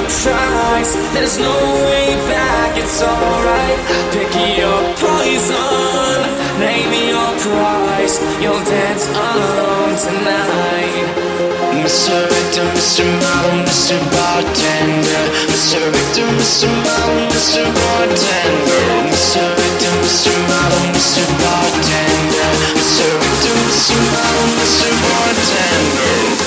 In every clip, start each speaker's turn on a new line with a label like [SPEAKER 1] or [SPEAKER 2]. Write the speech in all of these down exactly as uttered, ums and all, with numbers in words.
[SPEAKER 1] your price. There's no way back, it's alright. Pick your poison, name your price. You'll dance alone tonight.
[SPEAKER 2] Mister Victor, Mister Model, Mister Bartender, Mister Victor, Mister Model, Mister Bartender, Mister Victor, Mister Model, Mister Bartender, Mister Victor, Mister Model, Mister Bartender.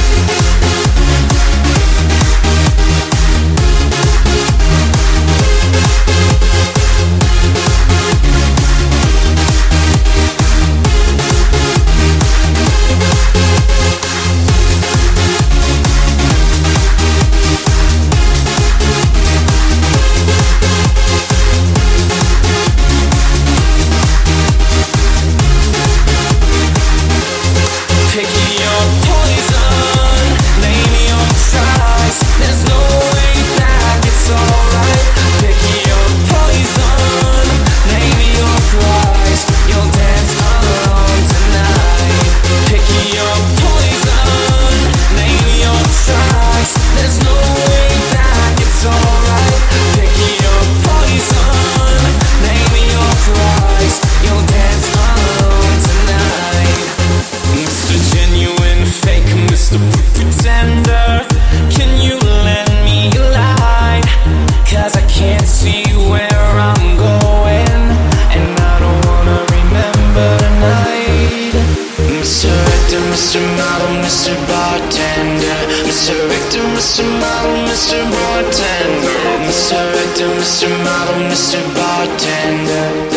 [SPEAKER 2] Mister Model, Mister Bartender, Mister Victor, Mister Model, Mister Bartender, Mister Victor, Mister Model, Mister Bartender.